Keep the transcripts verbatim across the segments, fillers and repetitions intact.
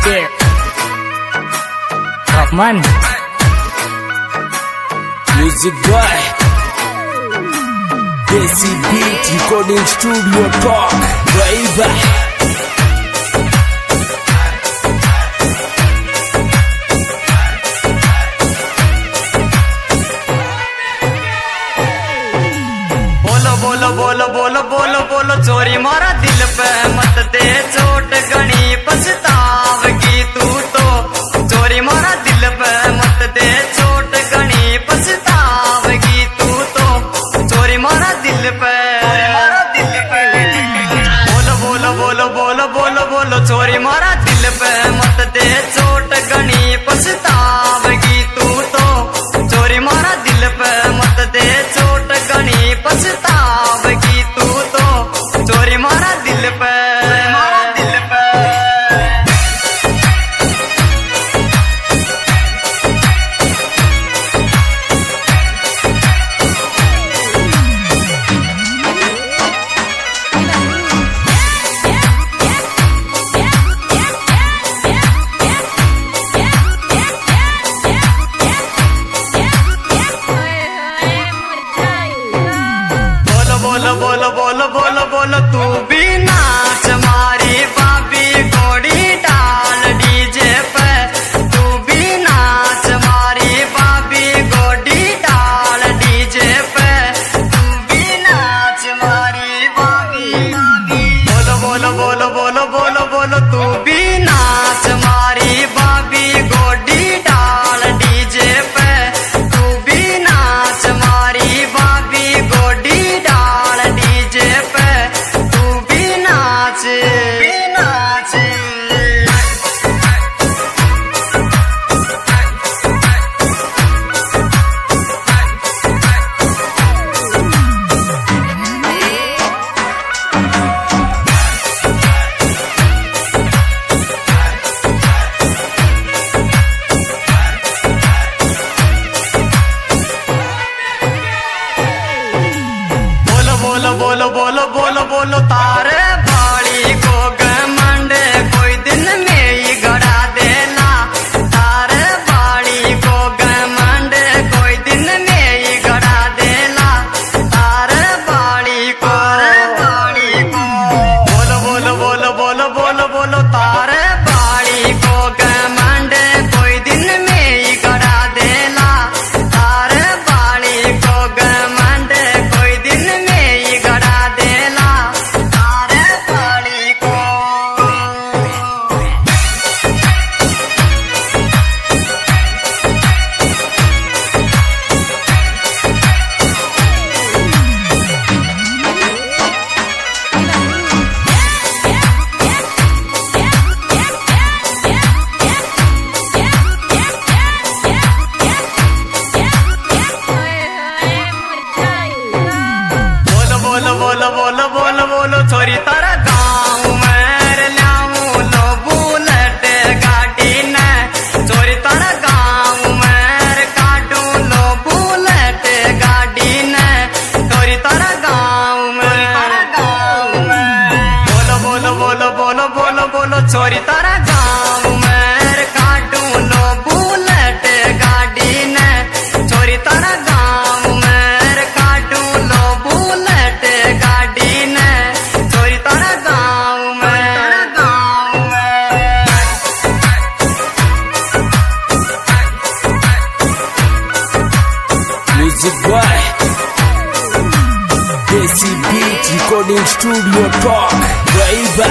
Dev Rahman Music by Desi Beat Recording Studio Talk Driver बोलो बोलो बोलो बोलो बोलो चोरी मारा दिल पे मत दे चोट गणी पछतावगी तू तो चोरी मारा दिल पे मत दे चोट गणी पछतावगी तू तो चोरी मारा दिल पे बोलो बोलो बोलो बोलो बोलो बोलो चोरी मारा दिल पे मत दे चोट गणी पछतावगी तू तो चोरी मारा दिल पे मत दे चोट गणी पछतावगी तू तो चोरी मारा दिल पे मारा दिल पे बोलो बोलो बोलो बोलो बोलो तू भी नाच मारी बाबी घोड़ी डाल डीजे पे तू भी नाच मारी बाबी घोड़ी डाल डीजे पे तू भी नाच मारी बाबी बोलो बोलो बोलो बोलो बोलो बोलो तू भी नाच मारी बाबी घोड़ी डाल डीजे पे तू भी नाच मारी बाबी घोड़ी डाल डीजे पे तू भी नाच भी नाच बोलो बोलो बोलो बोलो बोलो तारे बाड़ी को घमंड कोई दिन में ही गड़ा देला तारे बाड़ी को घमंड कोई दिन में ही गड़ा देला तारे बाड़ी को बाड़ी को बोलो बोलो बोलो बोलो बोलो बोलो तारे बाड़ी को घमंड कोई दिन में ही गड़ा देला तारे बाड़ी को घमंड कोई दिन में ही गड़ा देला तारे बाड़ी को बोलो बोलो बोलो बोलो बोलो बोलो छोरी तारा गाँव में ल्याऊं लो बुलेट गाड़ी ने छोरी तारा गाँव में काटू लो बुलेट गाड़ी ने छोरी तारा गाँव में बोलो बोलो बोलो बोलो बोलो बोलो छोरी तारा गाँव में काटू लो बुलेट गाड़ी ने छोरी तारा गाँव में काटू लो बुलेट गाड़ी ने छोरी तारा गाँव में गाँव में Music by Desi Beat Recording Studio Talk Driver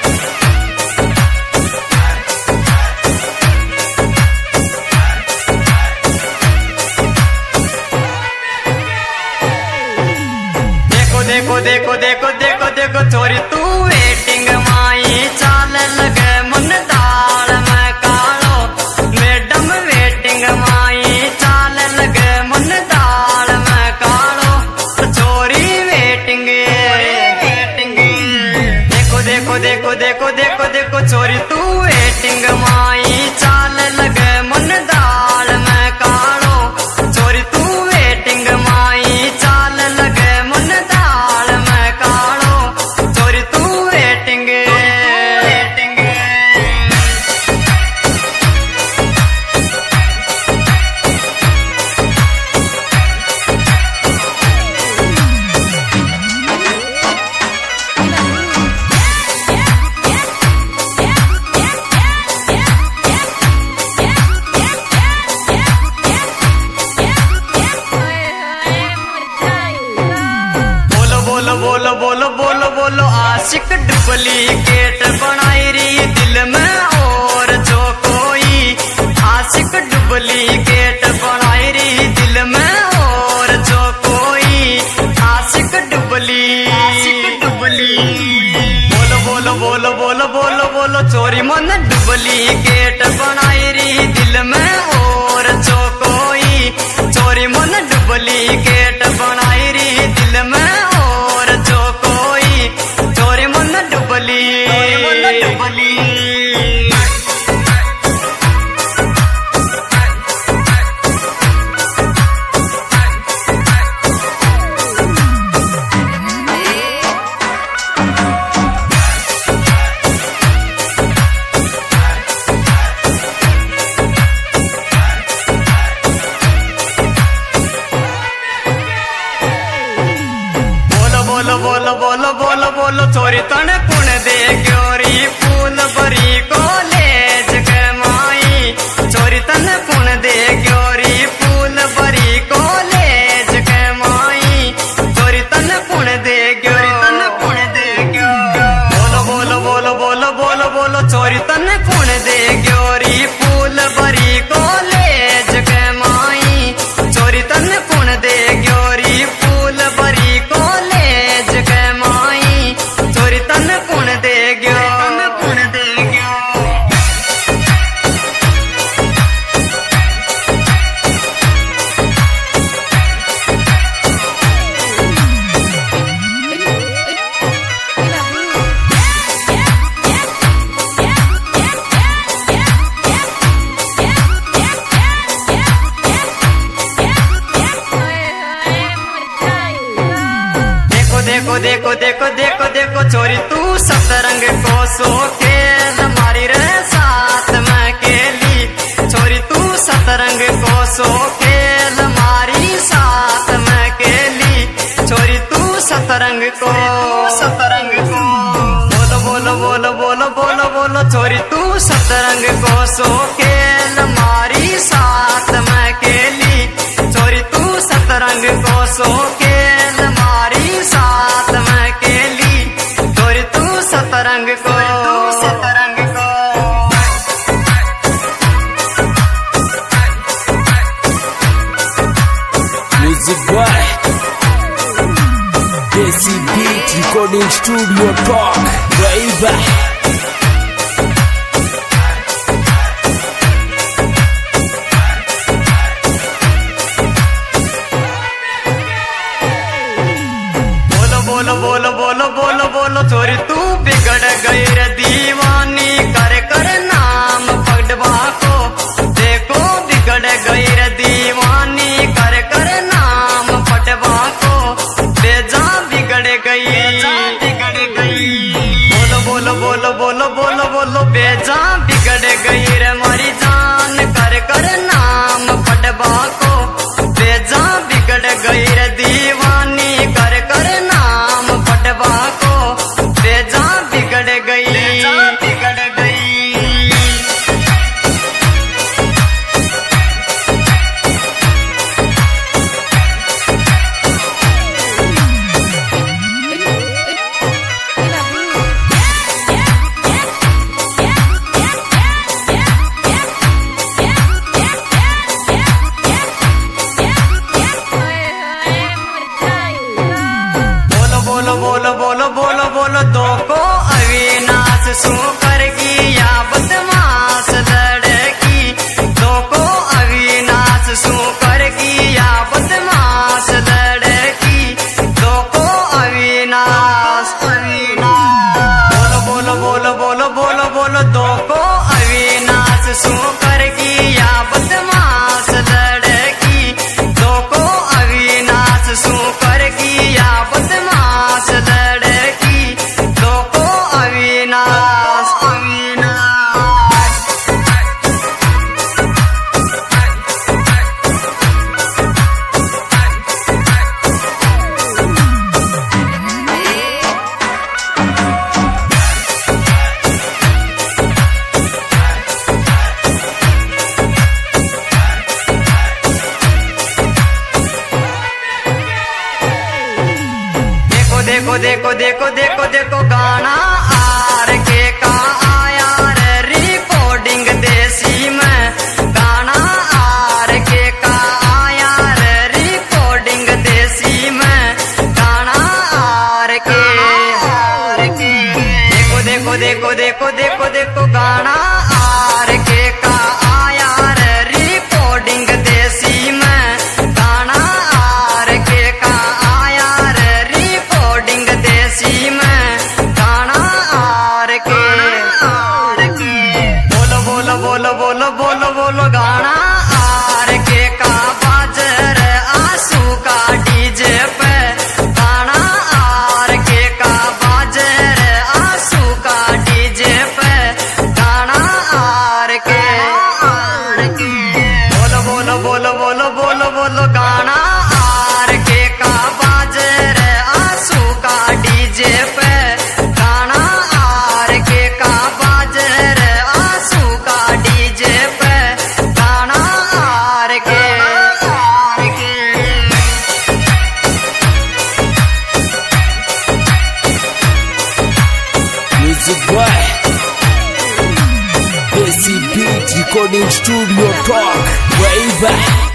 देखो देखो देखो देखो देखो छोरी तू वेटिंग माई चाल लगे मन दाल में कालो मैडम वेटिंग माई चाल लगे मन दाल में कालो छोरी वेटिंग वेटिंग देखो देखो देखो देखो देखो देखो छोरी तू वेटिंग माई चाल लगे मन दाल में कालो छोरी तू वेटिंग माई चाल लगे मन दाल में कालो छोरी तू वेटिंग वेटिंग आशिक डुप्लीकेट बनाई रही दिल में और जो कोई आशिक डुप्लीकेट बनाई रही दिल में और जो कोई आशिक डुप्ली आशिक डुप्ली बोलो बोलो बोलो बोलो बोलो चोरी मन डुप्लीकेट बनाई रही दिल में और जो कोई चोरी मन डुप्लीकेट बनाई रही दिल में और जो कोई चोरी मन डुप्ली डुप्ली बोलो बोलो बोलो बोलो बोलो चोरी तन कुण दे ग्योरी फूल भरी कॉलेज के माई चोरी तन कुण दे ग्योरी फूल भरी कॉलेज के माई चोरी तन कुण दे ग्योरी तन कुण दे ग्यो बोलो बोलो बोलो बोलो बोलो बोलो चोरी तन कुण दे ग्योरी फूल भरी कॉलेज के माई चोरी तन कुण दे ग्योरी फूल भरी कॉलेज के माई चोरी तन कुण दे ग्यो कुण दे ग्यो देखो देखो देखो देखो देखो चोरी तू सतरंग को सो खेल मारी रे साथ में केली चोरी तू सतरंग को सो खेल मारी साथ में केली चोरी तू सतरंग को सतरंग को बोलो बोलो बोलो बोलो बोलो बोलो चोरी तू सतरंग को सो खेल मारी साथ में केली चोरी तू सतरंग को सो खेल मारी साथ में केली चोरी तू सतरंग को सतरंग को Music by Desi Beat Recording Studio Talk Baby बोलो बोलो बोलो बोलो बोलो चोरी तू बिगड़ गई रे दीवानी कर कर नाम पगडवा को देखो बिगड़ गई रे दीवानी कर कर नाम पटवा को बेजा बिगड़ गई बिगड़ गई बोलो बोलो बोलो बोलो बोलो बोलो बेजा बिगड़ गई रे मारी जान कर कर नाम पटवा को बेजा बिगड़ गई रे दीवानी कर कर नाम पटवा को बेजा बिगड़ गई बिगड़ गई बोलो बोलो बोलो बोलो बोलो दो को अविनाश सू करगी या बदमाश लड़की दो को अविनाश सू करगी या बदमाश लड़की दो को अविनाश अविनाश बोलो बोलो बोलो बोलो बोलो बोलो दो को अविनाश सू करगी या बदमाश लड़की दो को अविनाश सू करगी या बदमाश लड़की दो को अविनाश देखो देखो देखो देखो देखो गाना आर के का आया रे रिकॉर्डिंग देसी में गाना आर के का आया रे रिकॉर्डिंग देसी में गाना आर के बोलो बोलो बोलो बोलो बोलो बोलो गाना आर के का बाजर आंसू का डीजे पे गाना आर के का बाजर आंसू का डीजे पे गाना आर के बोलो बोलो बोलो बोलो बोलो बोलो गाना आर के का बाजर आंसू का डीजे पे गाना आर के का बाजर आंसू का डीजे पे गाना आर के Music by Desi Beat Recording Studio Talk. Way back.